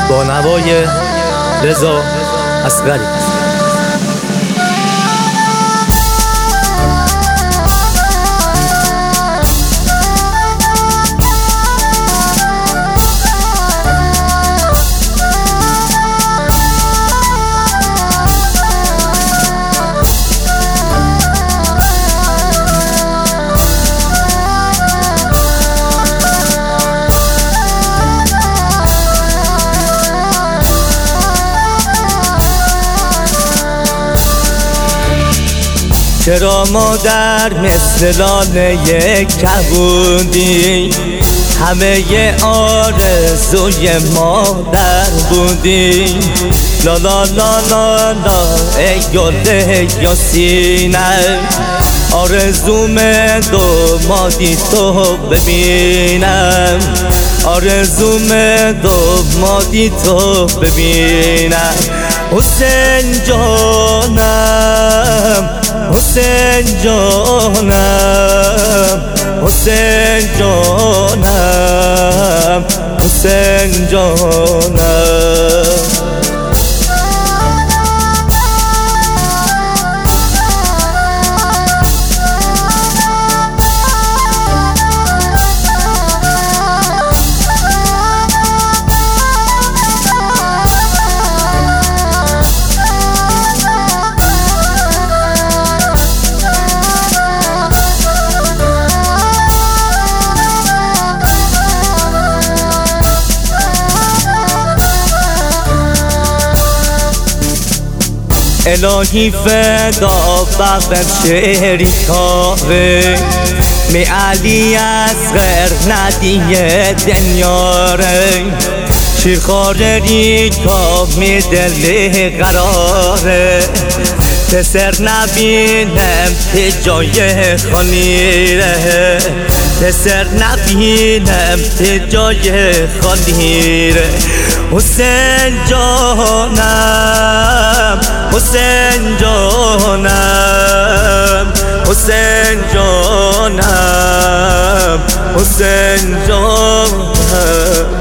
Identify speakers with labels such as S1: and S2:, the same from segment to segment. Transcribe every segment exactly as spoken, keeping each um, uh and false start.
S1: با نوای رضا اصغری. چرا مادر مثل لاله کبودی، همه ی آرزوی مادر بودی. لا لا لا لا لا ای گل یاسینه، آرزوم دامادی تو ببینم، آرزوم دامادی تو ببینم. حسین جانم، حسین جانم، حسین جانم، حسین جانم. الهی فدا بقم شعری کاره، می علی اصغر ندیه دنیاره. شیرخواره کامی دل قراره، پسر نبینم که جای خالیره، پسر نبینم که جای خالیره. حسین جانم، حسین جانم، حسین جانم، حسین جانم.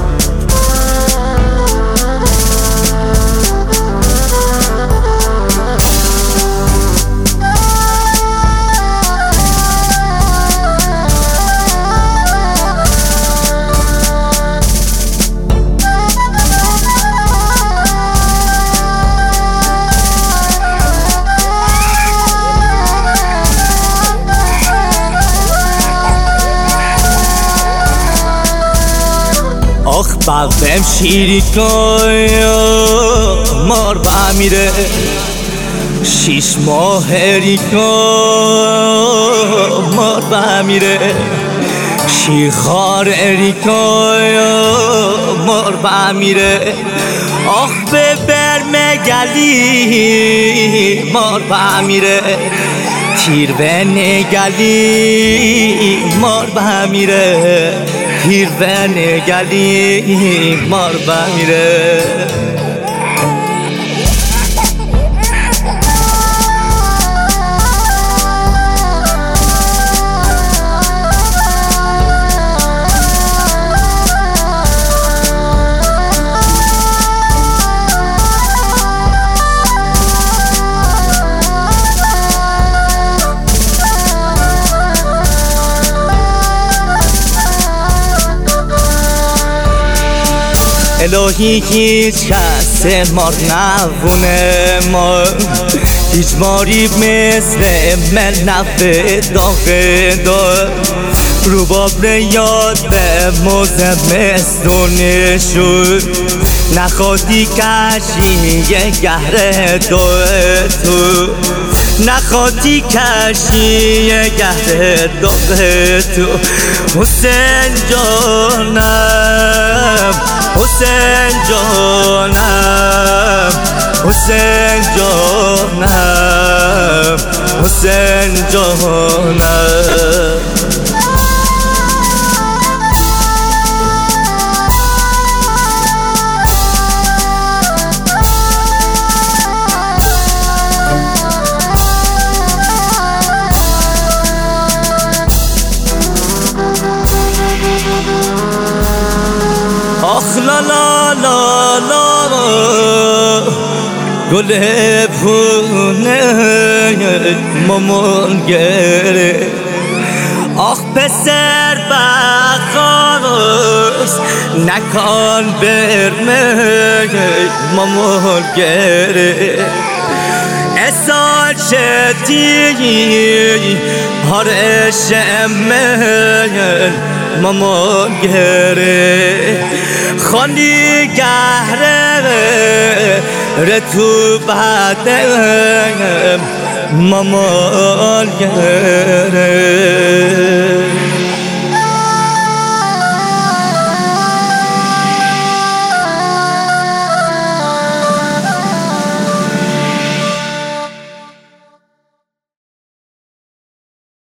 S1: آخ بقم شیری که مار بمیره، شیش ماه ریکا مار بمیره. شیرخوار ریکا مار بمیره. آخ به برمگلی مار بمیره، تیر به نگلی مار بمیره، تیر به نگلی مار بمیره. الهی هیچ کس مار نبونه ما، هیچ ماری مثل من نفه داغه دار. روباب یاد به موزه مستونه شد، نخوادی کشی یه گهره دوه تو، نخوادی کشی یه گهره دوه تو. حسین جانم، حسین جانم، حسین جانم، حسین جانم. لا لا لا لا گل پونه مامان گره آخ پسر بخواست نکن برمه مامان گره اسال شدی هرشمه مامان گره خانی گهره رتو بعدم مامان گره